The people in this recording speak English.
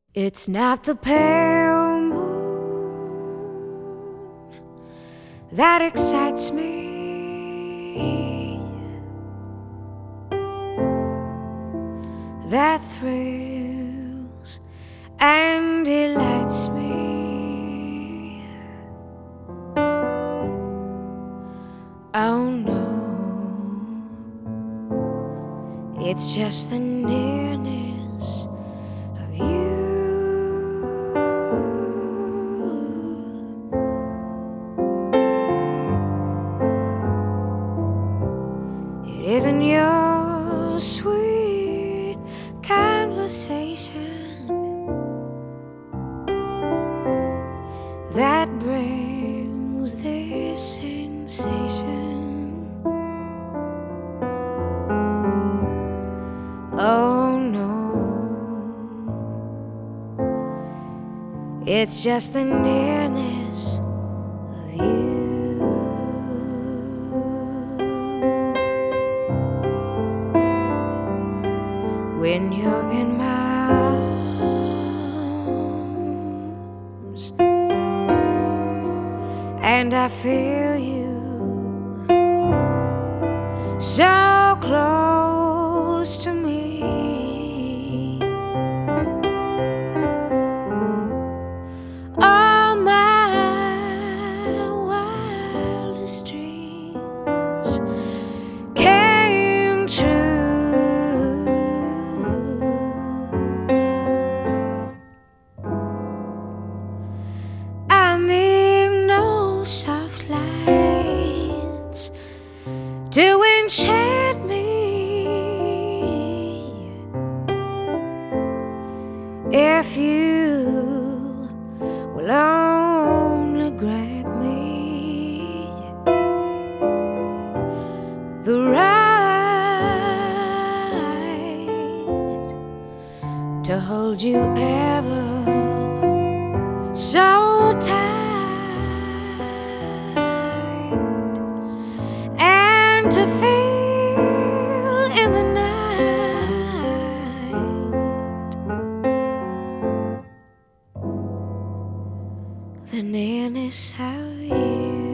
It's not the pale moon that excites me, that thrills and delights me. Oh no, it's just the nearness of you. It isn't your sweet conversation that brings this sensation. Oh no, it's just the nearness of you. When you're in my arms and I feel you so close to me, all my wildest dreams came true. I need no soft lights to enchant me. If you will only grant me the right to hold you ever so tight, and to feel in the night the nearness of you.